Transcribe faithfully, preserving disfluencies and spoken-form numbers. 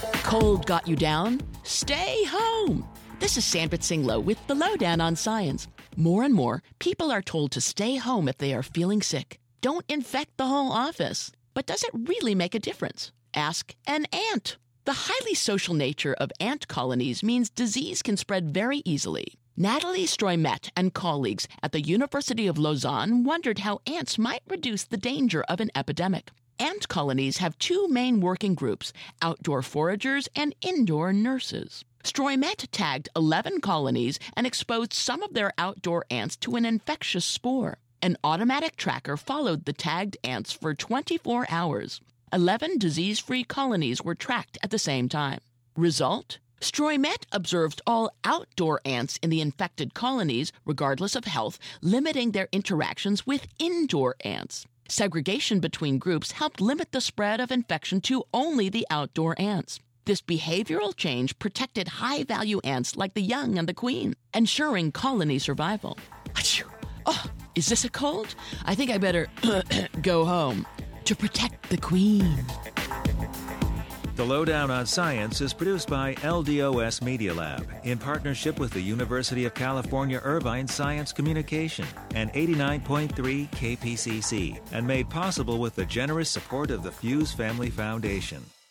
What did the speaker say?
Cold got you down? Stay home. This is Sanford Singlo with the Lowdown on Science. More and more, people are told to stay home if they are feeling sick. Don't infect the whole office. But does it really make a difference? Ask an ant. The highly social nature of ant colonies means disease can spread very easily. Nathalie Stroimet and colleagues at the University of Lausanne wondered how ants might reduce the danger of an epidemic. Ant colonies have two main working groups, outdoor foragers and indoor nurses. Stroimet tagged eleven colonies and exposed some of their outdoor ants to an infectious spore. An automatic tracker followed the tagged ants for twenty-four hours. eleven disease-free colonies were tracked at the same time. Result? Stroimet observed all outdoor ants in the infected colonies, regardless of health, limiting their interactions with indoor ants. Segregation between groups helped limit the spread of infection to only the outdoor ants. This behavioral change protected high-value ants like the young and the queen, ensuring colony survival. Achoo! Oh, is this a cold? I think I better go home to protect the queen. The Lowdown on Science is produced by L D O S Media Lab in partnership with the University of California Irvine Science Communication and eighty-nine point three K P C C, and made possible with the generous support of the Fuse Family Foundation.